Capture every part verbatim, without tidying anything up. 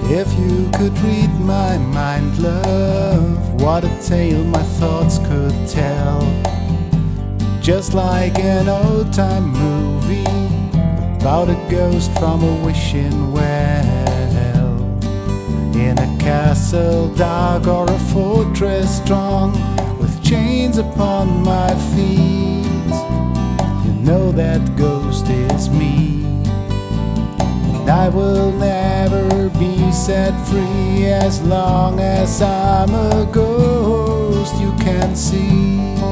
If you could read my mind, love, what a tale my thoughts could tell. Just like an old-time movie about a ghost from a wishing well. In a castle dark or a fortress strong, with chains upon my feet, you know that ghost is me. And I will never be set free as long as I'm a ghost you can't see.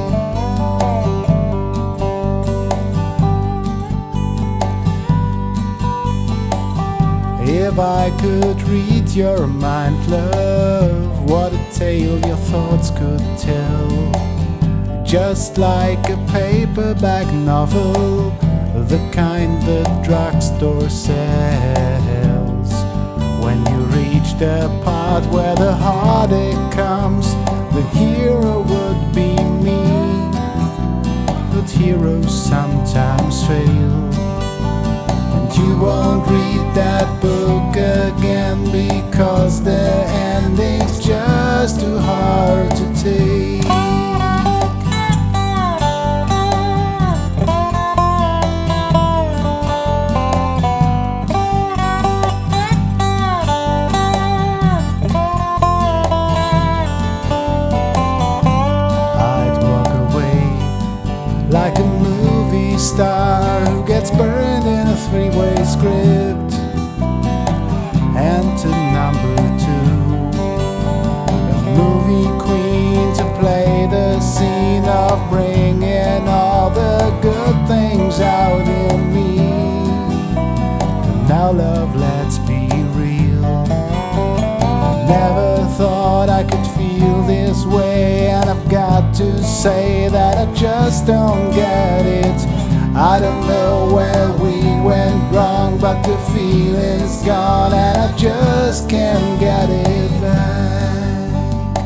If I could read your mind, love, what a tale your thoughts could tell. Just like a paperback novel, the kind the drugstore sells. When you reach the part where the heartache comes, the hero would be me. But heroes sometimes fail, and you won't read that book again because the ending's just too hard to take. I'd walk away like a movie star who gets burned in a three-way script. And to number two, a movie queen to play the scene of bringing all the good things out in me. And now love, let's be real, never thought I could feel this way. And I've got to say that I just don't get it. I don't know where we went wrong, but the feeling's gone and I just can't get it back.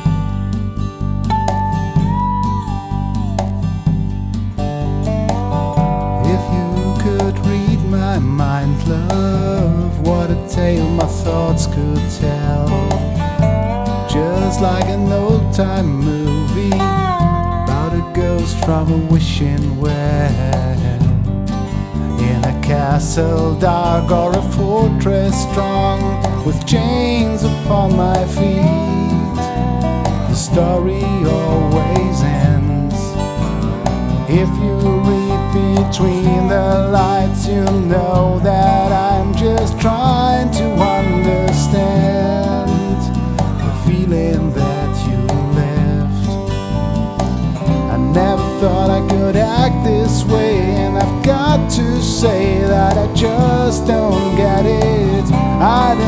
If you could read my mind, love, what a tale my thoughts could tell. Just like an old-time movie about a ghost from a wishing well. In a castle dark or a fortress strong, with chains upon my feet, the story always ends. If you read between the lines, you know that I'm just trying to understand the feeling that you left. I never thought I could act this way, and I've got to say that I just don't get it. I